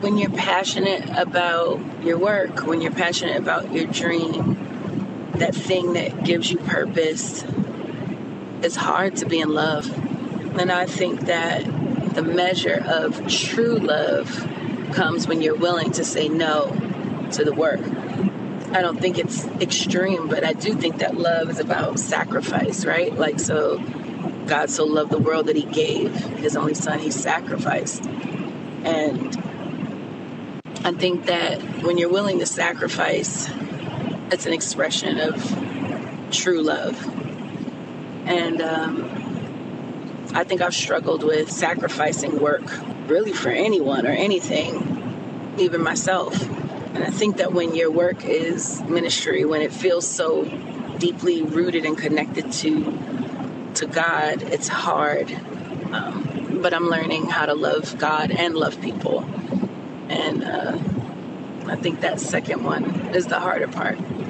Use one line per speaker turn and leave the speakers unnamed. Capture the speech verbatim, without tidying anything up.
when you're passionate about your work, when you're passionate about your dream, that thing that gives you purpose, it's hard to be in love. And I think that the measure of true love comes when you're willing to say no to the work. I don't think it's extreme, but I do think that love is about sacrifice, right? Like, so God so loved the world that he gave his only son, he sacrificed. And I think that when you're willing to sacrifice, it's an expression of true love. And um, I think I've struggled with sacrificing work, really for anyone or anything, even myself. And I think that when your work is ministry, when it feels so deeply rooted and connected to to God, it's hard. Um, but I'm learning how to love God and love people. And uh, I think that second one is the harder part.